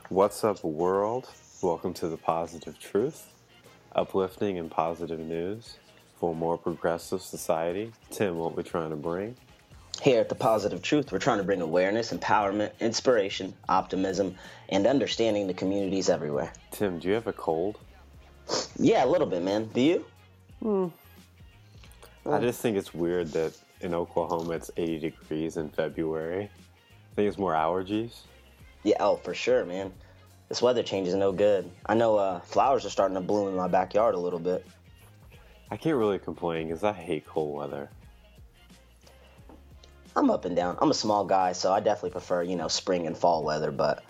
What's up, world? Welcome to The Positive Truth, uplifting and positive news for a more progressive society. Tim, what we're trying to bring? Here at The Positive Truth, we're trying to bring awareness, empowerment, inspiration, optimism, and understanding to communities everywhere. Tim, do you have a cold? Yeah, a little bit, man. Do you? I just think it's weird that in Oklahoma it's 80 degrees in February. I think it's more allergies. Yeah, oh, for sure, man. This weather change is no good. I know flowers are starting to bloom in my backyard a little bit. I can't really complain because I hate cold weather. I'm up and down. I'm a small guy, so I definitely prefer, spring and fall weather, but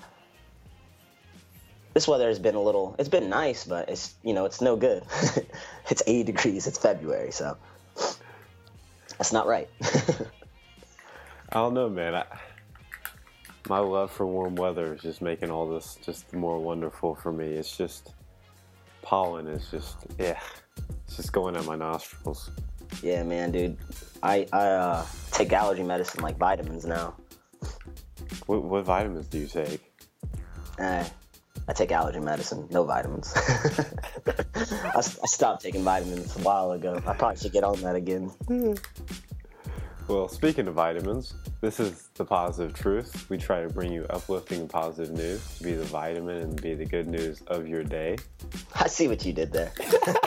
this weather has been it's been nice, but it's no good. It's 80 degrees, it's February, so that's not right. I don't know, man. My love for warm weather is just making all this just more wonderful for me. It's just, pollen is just, it's just going at my nostrils. Yeah, man, dude. I take allergy medicine like vitamins now. What vitamins do you take? I take allergy medicine, no vitamins. I stopped taking vitamins a while ago. I probably should get on that again. Well, speaking of vitamins, this is The Positive Truth. We try to bring you uplifting and positive news to be the vitamin and be the good news of your day. I see what you did there.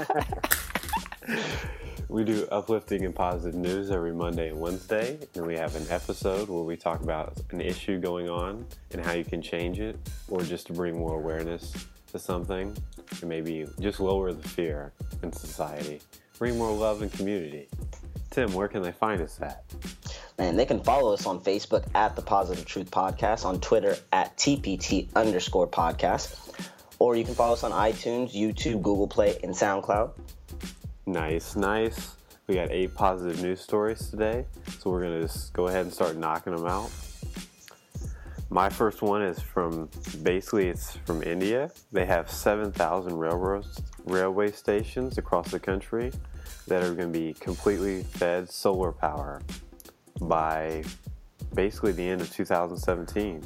We do uplifting and positive news every Monday and Wednesday, and we have an episode where we talk about an issue going on and how you can change it, or just to bring more awareness to something, and maybe just lower the fear in society, bring more love and community. Tim, where can they find us at? Man, they can follow us on Facebook at The Positive Truth Podcast, on Twitter at TPT_podcast, or you can follow us on iTunes, YouTube, Google Play, and SoundCloud. Nice. We got 8 positive news stories today, so we're going to just go ahead and start knocking them out. My first one is it's from India. They have 7,000 railway stations across the country that are going to be completely fed solar power by basically the end of 2017.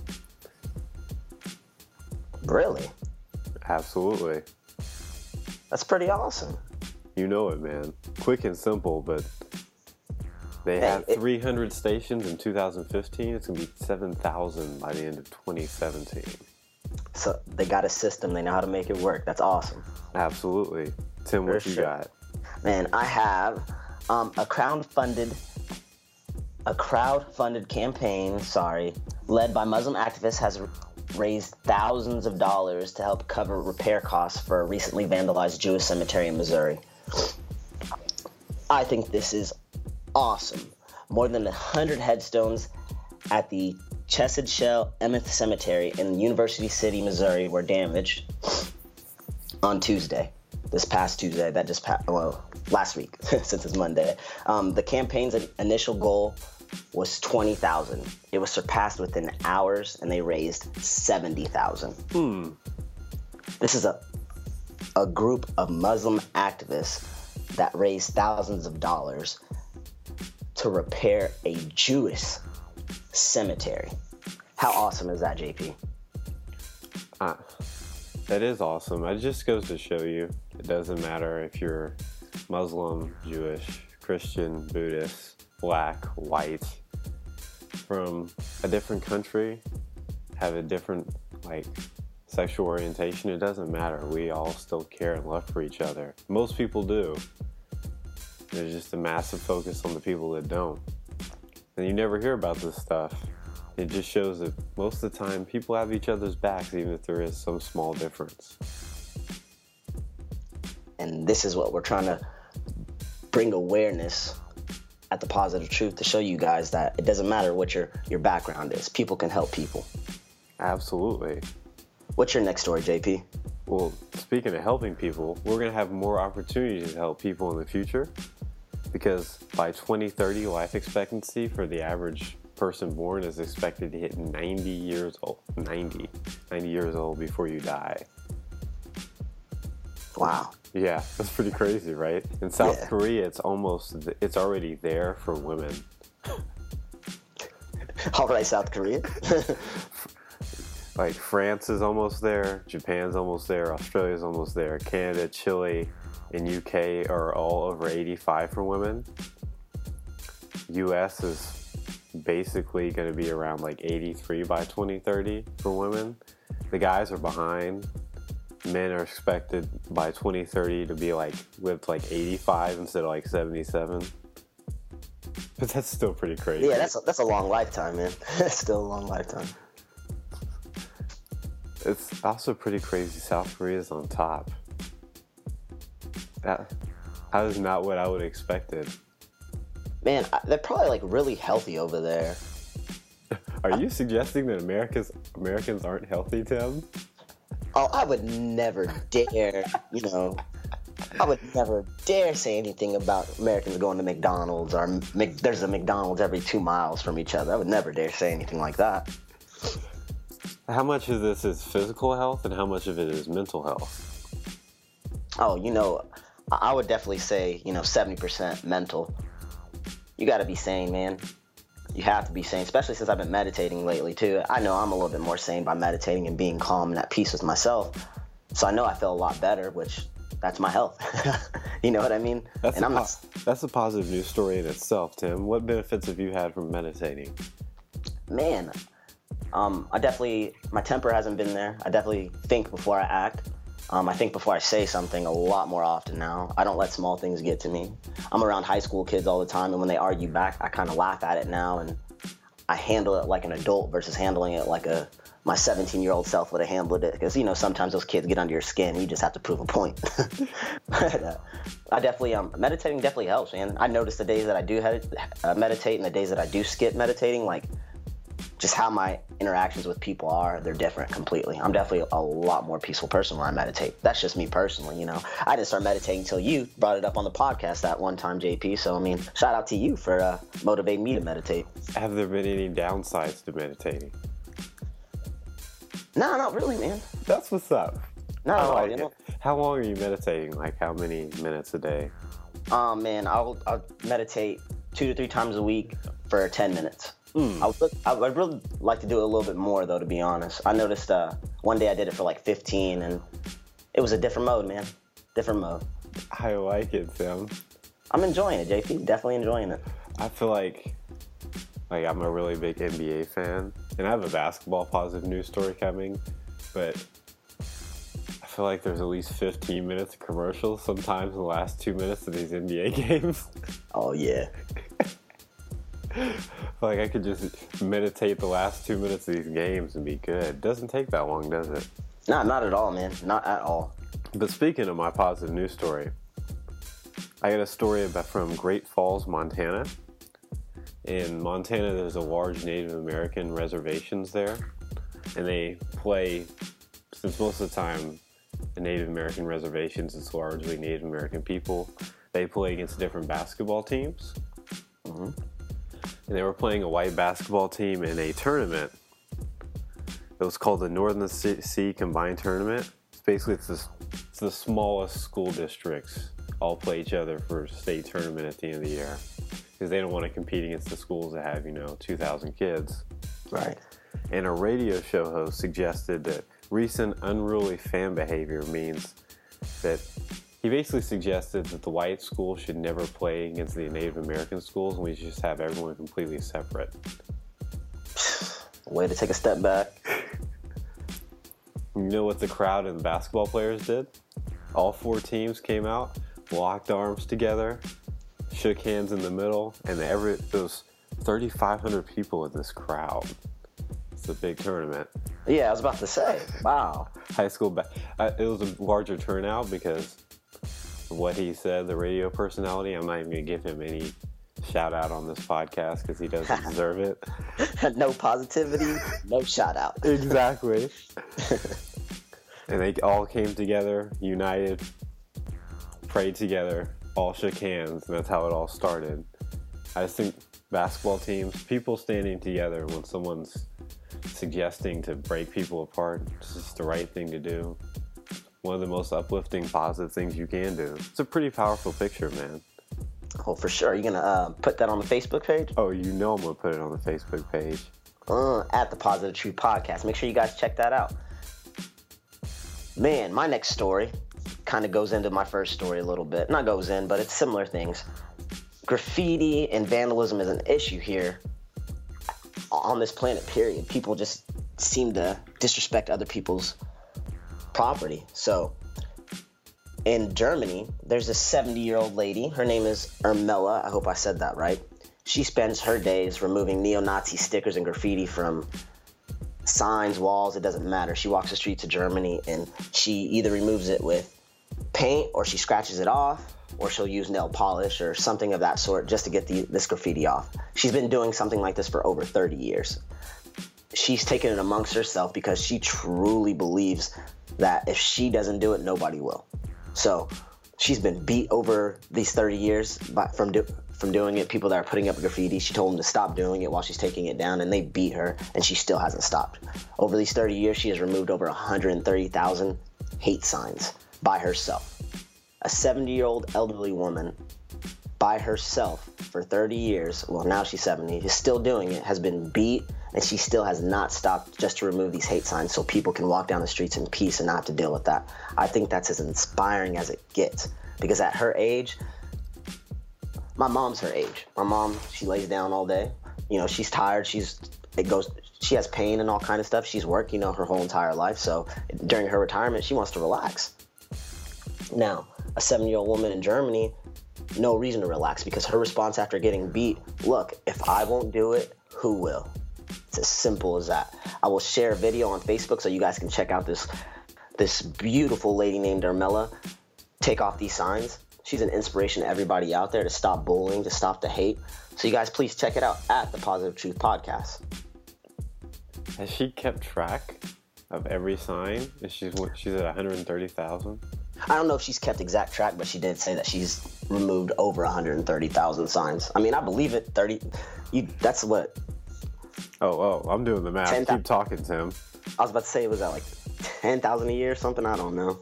Really? Absolutely. That's pretty awesome. You know it, man. Quick and simple, but they had 300 stations in 2015. It's going to be 7,000 by the end of 2017. So they got a system. They know how to make it work. That's awesome. Absolutely. Tim, what you got? Man, I have a crowd-funded campaign, led by Muslim activists, has raised thousands of dollars to help cover repair costs for a recently vandalized Jewish cemetery in Missouri. I think this is awesome. More than 100 headstones at the Chesed Shell Emeth Cemetery in University City, Missouri were damaged on Tuesday. This past Tuesday, last week, since it's Monday. The campaign's initial goal was $20,000. It was surpassed within hours, and they raised $70,000. This is a group of Muslim activists that raised thousands of dollars to repair a Jewish cemetery. How awesome is that, JP? That is awesome. It just goes to show you it doesn't matter if you're Muslim, Jewish, Christian, Buddhist, black, white, from a different country, have a different sexual orientation. It doesn't matter. We all still care and love for each other. Most people do. There's just a massive focus on the people that don't. And you never hear about this stuff. It just shows that most of the time people have each other's backs, even if there is some small difference. And this is what we're trying to bring awareness at The Positive Truth, to show you guys that it doesn't matter what your background is. People can help people. Absolutely. What's your next story, JP? Well, speaking of helping people, we're going to have more opportunities to help people in the future, because by 2030, life expectancy for the average person born is expected to hit 90 years old. 90 years old before you die. Wow. Yeah, that's pretty crazy, right? In South Korea, it's already there for women. All right, South Korea. like France is almost there, Japan's almost there, Australia's almost there, Canada, Chile, and UK are all over 85 for women. US is basically going to be around like 83 by 2030 for women. The guys are behind. Men are expected by 2030 to be like live like 85 instead of like 77. But that's still pretty crazy. Yeah, that's a long lifetime, man. That's still a long lifetime. It's also pretty crazy. South Korea's on top. That is not what I would have expected. Man, they're probably like really healthy over there. Are you suggesting that Americans aren't healthy, Tim? Oh, I would never dare, I would never dare say anything about Americans going to McDonald's or there's a McDonald's every 2 miles from each other. I would never dare say anything like that. How much of this is physical health and how much of it is mental health? Oh, I would definitely say, 70% mental. You got to be sane, man. You have to be sane, especially since I've been meditating lately, too. I know I'm a little bit more sane by meditating and being calm and at peace with myself. So I know I feel a lot better, which that's my health. You know what I mean? That's a positive news story in itself, Tim. What benefits have you had from meditating? Man, my temper hasn't been there. I definitely think before I act. I think before I say something a lot more often now. I don't let small things get to me. I'm around high school kids all the time, and when they argue back, I kind of laugh at it now, and I handle it like an adult versus handling it like my 17-year-old self would have handled it. Because, sometimes those kids get under your skin, and you just have to prove a point. But I definitely, meditating definitely helps, man. I notice the days that I do meditate and the days that I do skip meditating, like, just how my interactions with people are, they're different completely. I'm definitely a lot more peaceful person when I meditate. That's just me personally, I didn't start meditating until you brought it up on the podcast that one time, JP. So, shout out to you for motivating me to meditate. Have there been any downsides to meditating? No, not really, man. That's what's up. Not at all, How long are you meditating? Like, how many minutes a day? Man, I'll meditate 2 to 3 times a week for 10 minutes. I'd really like to do it a little bit more, though, to be honest. I noticed one day I did it for like 15, and it was a different mode, man. Different mode. I like it, Tim. I'm enjoying it, JP. Definitely enjoying it. I feel like I'm a really big NBA fan, and I have a basketball positive news story coming, but I feel like there's at least 15 minutes of commercials sometimes in the last 2 minutes of these NBA games. Oh, yeah. Like I could just meditate the last 2 minutes of these games and be good. Doesn't take that long, does it? No, not at all, man. Not at all. But speaking of my positive news story, I got a story from Great Falls, Montana. In Montana, there's a large Native American reservations there, and they play, since most of the time the Native American reservations, it's largely Native American people, they play against different basketball teams. Mm-hmm. And they were playing a white basketball team in a tournament. It was called the Northern Sea Combined Tournament. It's the smallest school districts all play each other for a state tournament at the end of the year. Because they don't want to compete against the schools that have, 2,000 kids. Right. And a radio show host suggested that recent unruly fan behavior means that he basically suggested that the white school should never play against the Native American schools, and we should just have everyone completely separate. Way to take a step back. You know what the crowd and the basketball players did? All 4 teams came out, locked arms together, shook hands in the middle, and there was 3,500 people in this crowd. It's a big tournament. Yeah, I was about to say, wow. High school, it was a larger turnout because of what he said, the radio personality. I'm not even going to give him any shout out on this podcast because he doesn't deserve it. No positivity, no shout out. Exactly. And they all came together, united, prayed together, all shook hands, and that's how it all started. I just think basketball teams, people standing together when someone's suggesting to break people apart, it's just the right thing to do. One of the most uplifting, positive things you can do. It's a pretty powerful picture, man. Oh, for sure. Are you going to put that on the Facebook page? Oh, I'm going to put it on the Facebook page. at the Positive Truth Podcast. Make sure you guys check that out. Man, my next story kind of goes into my first story a little bit. Not goes in, but it's similar things. Graffiti and vandalism is an issue here on this planet, period. People just seem to disrespect other people's property. So in Germany, there's a 70-year-old lady. Her name is Ermela. I hope I said that right. She spends her days removing neo-Nazi stickers and graffiti from signs, walls, it doesn't matter. She walks the streets of Germany and she either removes it with paint or she scratches it off, or she'll use nail polish or something of that sort just to get this graffiti off. She's been doing something like this for over 30 years. She's taken it amongst herself because she truly believes that if she doesn't do it, nobody will. So she's been beat over these 30 years from doing it. People that are putting up graffiti, she told them to stop doing it while she's taking it down, and they beat her, and she still hasn't stopped. Over these 30 years, she has removed over 130,000 hate signs by herself. A 70-year-old elderly woman by herself for 30 years, well, now she's 70, is still doing it, has been beat, and she still has not stopped just to remove these hate signs so people can walk down the streets in peace and not have to deal with that. I think that's as inspiring as it gets, because at her age, my mom's her age. My mom, she lays down all day. You know, she's tired. She has pain and all kind of stuff. She's worked, her whole entire life. So during her retirement, she wants to relax. Now, a 70-year-old woman in Germany, no reason to relax, because her response after getting beat, look, if I won't do it, who will? It's as simple as that. I will share a video on Facebook so you guys can check out this beautiful lady named Ermela take off these signs. She's an inspiration to everybody out there to stop bullying, to stop the hate. So you guys please check it out at the Positive Truth Podcast. Has she kept track of every sign? She's at 130,000? I don't know if she's kept exact track, but she did say that she's removed over 130,000 signs. I mean, I believe it. That's what? Oh, I'm doing the math. Keep talking, Tim. I was about to say, it was at like 10,000 a year or something? I don't know.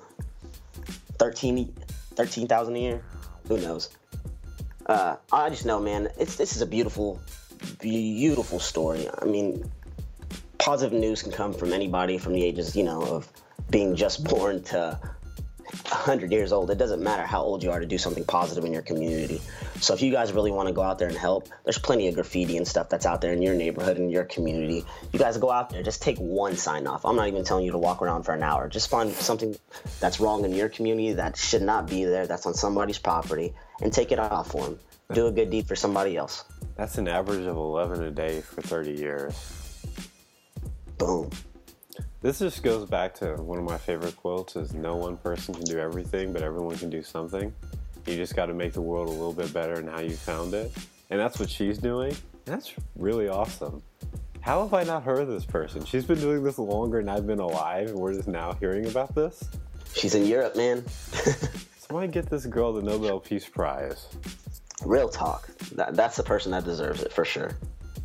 13,000 a year? Who knows? I just know, man, this is a beautiful, beautiful story. I mean, positive news can come from anybody from the ages, of being just born to 100 years old. It doesn't matter how old you are to do something positive in your community. So if you guys really want to go out there and help, there's plenty of graffiti and stuff that's out there in your neighborhood, in your community. You guys go out there, just take one sign off. I'm not even telling you to walk around for an hour. Just find something that's wrong in your community that should not be there, that's on somebody's property, and take it off for them. Do a good deed for somebody else. That's an average of 11 a day for 30 years. Boom. This just goes back to one of my favorite quotes is no one person can do everything, but everyone can do something. You just got to make the world a little bit better than how you found it. And that's what she's doing. That's really awesome. How have I not heard of this person? She's been doing this longer than I've been alive, and we're just now hearing about this? She's in Europe, man. Somebody get this girl the Nobel Peace Prize. Real talk. That's the person that deserves it, for sure.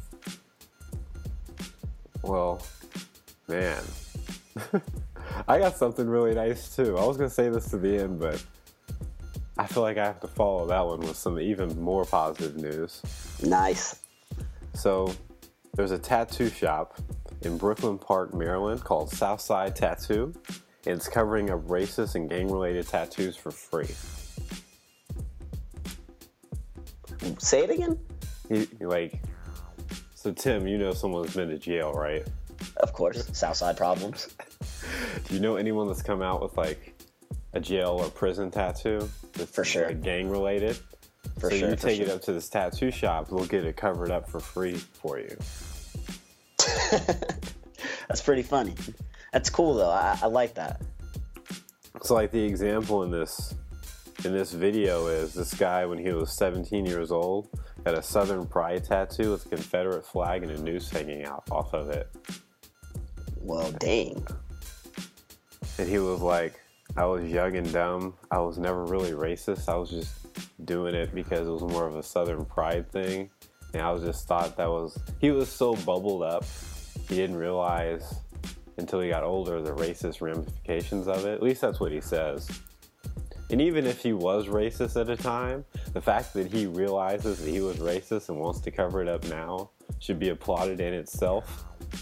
Well, man. I got something really nice too. I was going to say this to the end, but I feel like I have to follow that one with some even more positive news. Nice. So, there's a tattoo shop in Brooklyn Park, Maryland called Southside Tattoo, and it's covering up racist and gang-related tattoos for free. Say it again? So Tim, you know someone's been to jail, right? Of course, Southside problems. Do you know anyone that's come out with a jail or prison tattoo? That's for sure. Gang related? So you take it up to this tattoo shop, they'll get it covered up for free for you. That's pretty funny. That's cool though. I like that. So the example in this video is this guy when he was 17 years old had a Southern Pride tattoo with a Confederate flag and a noose hanging out off of it. Well, dang. And he was like, I was young and dumb. I was never really racist. I was just doing it because it was more of a Southern Pride thing. And I just thought he was so bubbled up, he didn't realize until he got older the racist ramifications of it. At least that's what he says. And even if he was racist at the time, the fact that he realizes that he was racist and wants to cover it up now should be applauded in itself.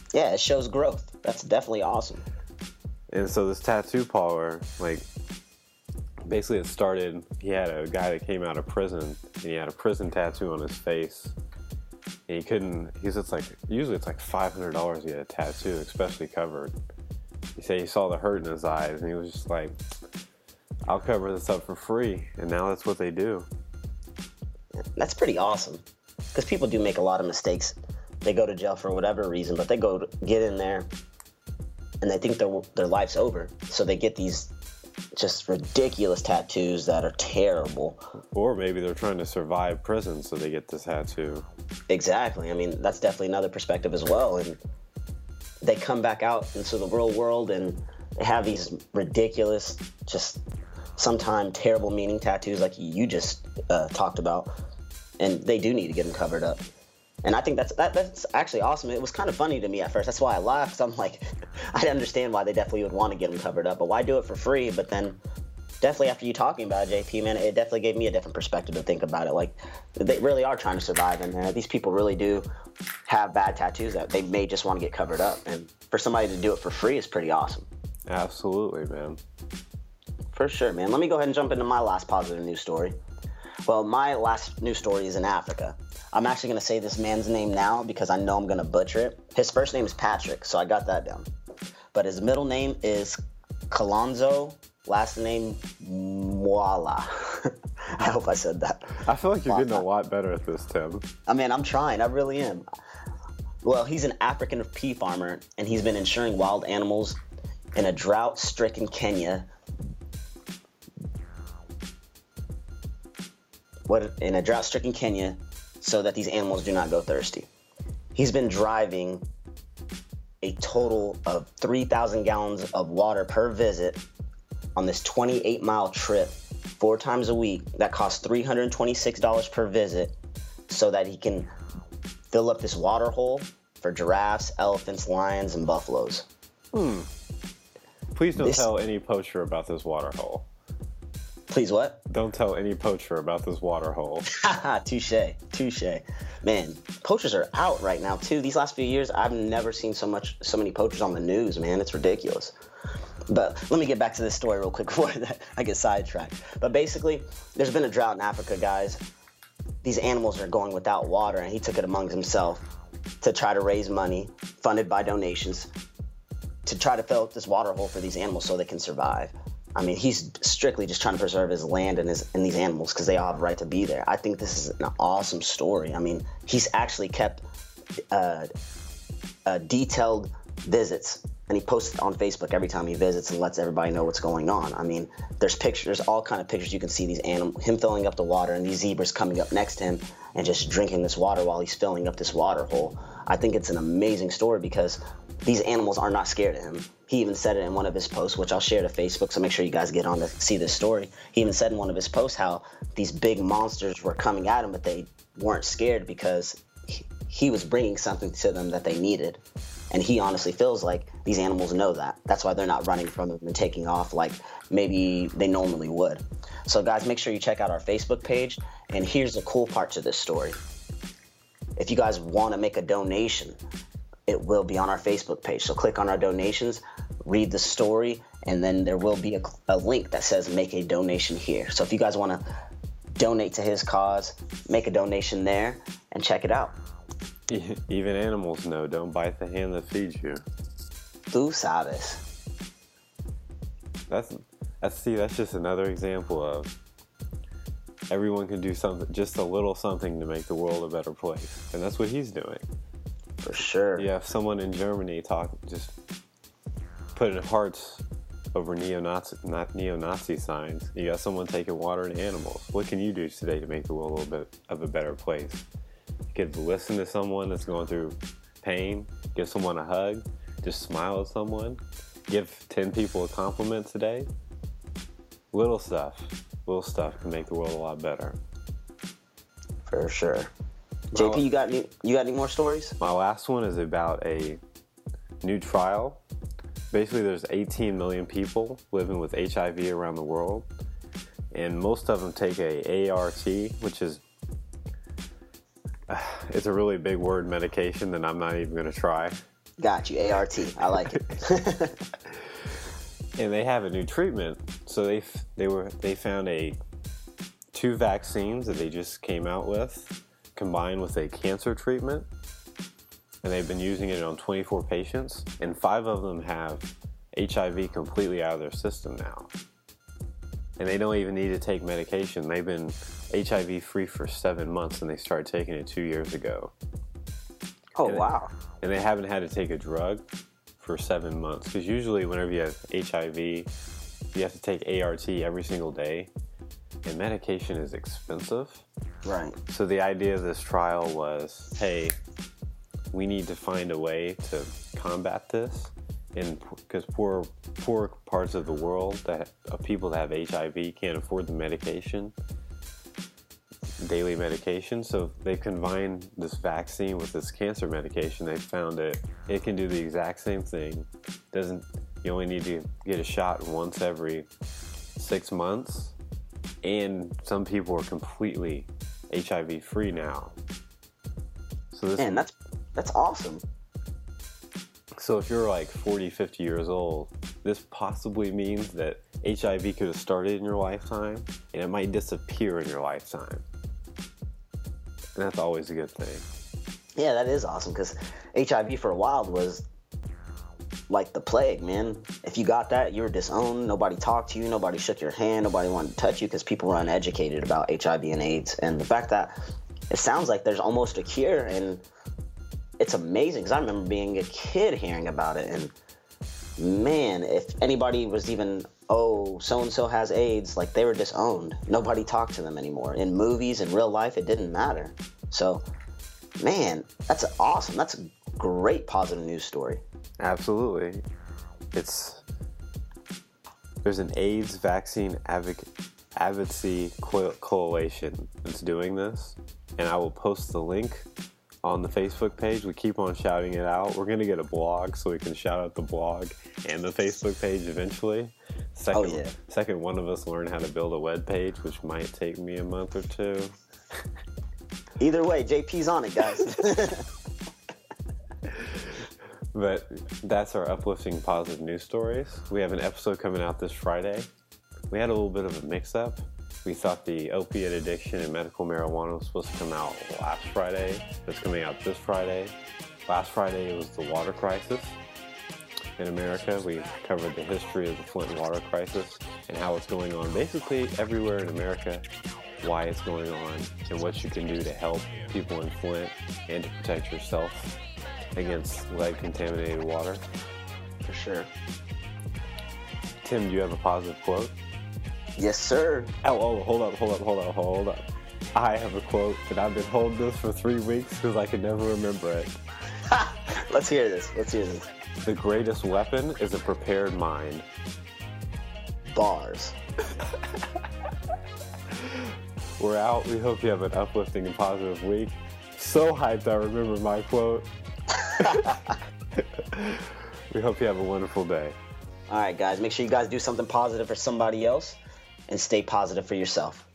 Yeah, it shows growth. That's definitely awesome. And so this tattoo parlor, like, basically it started, he had a guy that came out of prison, and he had a prison tattoo on his face. And usually it's like $500 to get a tattoo, especially covered. He said he saw the hurt in his eyes, and he was just like, I'll cover this up for free. And now that's what they do. That's pretty awesome. Because people do make a lot of mistakes. They go to jail for whatever reason, but they get in there and they think their life's over. So they get these just ridiculous tattoos that are terrible. Or maybe they're trying to survive prison, so they get this tattoo. Exactly. I mean, that's definitely another perspective as well. And they come back out into the real world and they have these ridiculous, just sometimes terrible meaning tattoos like you just talked about. And they do need to get them covered up. And I think that's actually awesome. It was kind of funny to me at first. That's why I laughed. 'Cause I'm like, I understand why they definitely would want to get them covered up, but why do it for free? But then definitely after you talking about it, JP, man, it definitely gave me a different perspective to think about it. Like, they really are trying to survive in there. These people really do have bad tattoos that they may just want to get covered up. And for somebody to do it for free is pretty awesome. Absolutely, man. For sure, man. Let me go ahead and jump into my last positive news story. Well, my last news story is in Africa. I'm actually going to say this man's name now because I know I'm going to butcher it. His first name is Patrick, so I got that down. But his middle name is Kalonzo, last name Mwala. I hope I said that. I feel like you're getting a lot better at this, Tim. I mean, I'm trying. I really am. Well, he's an African pea farmer, and he's been insuring wild animals in a drought-stricken Kenya. So that these animals do not go thirsty. He's been driving a total of 3,000 gallons of water per visit on this 28-mile trip 4 times a week. That costs $326 per visit so that he can fill up this water hole for giraffes, elephants, lions, and buffaloes. Please don't tell any poacher about this water hole. Please what? Don't tell any poacher about this water hole. Touche. Man, poachers are out right now too. These last few years, I've never seen so many poachers on the news, man. It's ridiculous. But let me get back to this story real quick before I get sidetracked. But basically, there's been a drought in Africa, guys. These animals are going without water, and he took it among himself to try to raise money, funded by donations, to try to fill up this water hole for these animals so they can survive. I mean, he's strictly just trying to preserve his land and these animals because they all have a right to be there. I think this is an awesome story. I mean, he's actually kept detailed visits, and he posts on Facebook every time he visits and lets everybody know what's going on. I mean, there's all kind of pictures you can see these animals, him filling up the water, and these zebras coming up next to him and just drinking this water while he's filling up this water hole. I think it's an amazing story because these animals are not scared of him. He even said it in one of his posts, which I'll share to Facebook, so make sure you guys get on to see this story. He even said in one of his posts how these big monsters were coming at him, but they weren't scared because he was bringing something to them that they needed. And he honestly feels like these animals know that. That's why they're not running from him and taking off like maybe they normally would. So guys, make sure you check out our Facebook page. And here's the cool part to this story. If you guys want to make a donation, it will be on our Facebook page. So click on our donations, read the story, and then there will be a link that says make a donation here. So if you guys want to donate to his cause, make a donation there and check it out. Even animals know, don't bite the hand that feeds you. Tú sabes. That's just another example of everyone can do something, just a little something to make the world a better place. And that's what he's doing. For sure. Yeah, someone in Germany just put hearts over neo-Nazi signs. You got someone taking water to animals. What can you do today to make the world a little bit of a better place? You could listen to someone that's going through pain, give someone a hug, just smile at someone, give 10 people a compliment today. Little stuff can make the world a lot better. For sure. JP, you got any more stories? My last one is about a new trial. Basically, there's 18 million people living with HIV around the world, and most of them take a ART, which is it's a really big word medication that I'm not even going to try. Got you. ART. I like it. And they have a new treatment. So they found two vaccines that they just came out with, combined with a cancer treatment, and they've been using it on 24 patients, and 5 of them have HIV completely out of their system now. And they don't even need to take medication. They've been HIV free for 7 months, and they started taking it 2 years ago. Oh, wow. And they haven't had to take a drug for 7 months, because usually whenever you have HIV, you have to take ART every single day, and medication is expensive. Right. So the idea of this trial was, hey, we need to find a way to combat this, and because poor parts of the world of people that have HIV can't afford the medication, daily medication. So they combined this vaccine with this cancer medication. They found it can do the exact same thing. You only need to get a shot once every 6 months, and some people are completely HIV free now. So Man, that's awesome. So if you're like 40, 50 years old, this possibly means that HIV could have started in your lifetime, and it might disappear in your lifetime. And that's always a good thing. Yeah, that is awesome, because HIV for a while was like the plague, man. If you got that, you were disowned. Nobody talked to you. Nobody shook your hand. Nobody wanted to touch you because people were uneducated about HIV and AIDS. And the fact that it sounds like there's almost a cure, and it's amazing, because I remember being a kid hearing about it, and man, if anybody was even, oh, so-and-so has AIDS, like, they were disowned. Nobody talked to them anymore. In movies, in real life, it didn't matter. So, man, that's awesome. That's a great positive news story. Absolutely. There's an AIDS vaccine advocacy coalition that's doing this, and I will post the link on the Facebook page. We keep on shouting it out. We're going to get a blog so we can shout out the blog and the Facebook page eventually. Second, one of us learn how to build a web page, which might take me a month or two. Either way, JP's on it, guys. But that's our uplifting positive news stories. We have an episode coming out this Friday. We had a little bit of a mix-up. We thought the opiate addiction and medical marijuana was supposed to come out last Friday. It's coming out this Friday. Last Friday it was the water crisis in America. We covered the history of the Flint water crisis and how it's going on basically everywhere in America, why it's going on, and what you can do to help people in Flint and to protect yourself against lead-contaminated water. For sure. Tim, do you have a positive quote? Yes, sir. Oh, hold up. I have a quote, and I've been holding this for 3 weeks because I can never remember it. Let's hear this. The greatest weapon is a prepared mind. Bars. We're out. We hope you have an uplifting and positive week. So hyped I remember my quote. We hope you have a wonderful day. All right, guys. Make sure you guys do something positive for somebody else, and stay positive for yourself.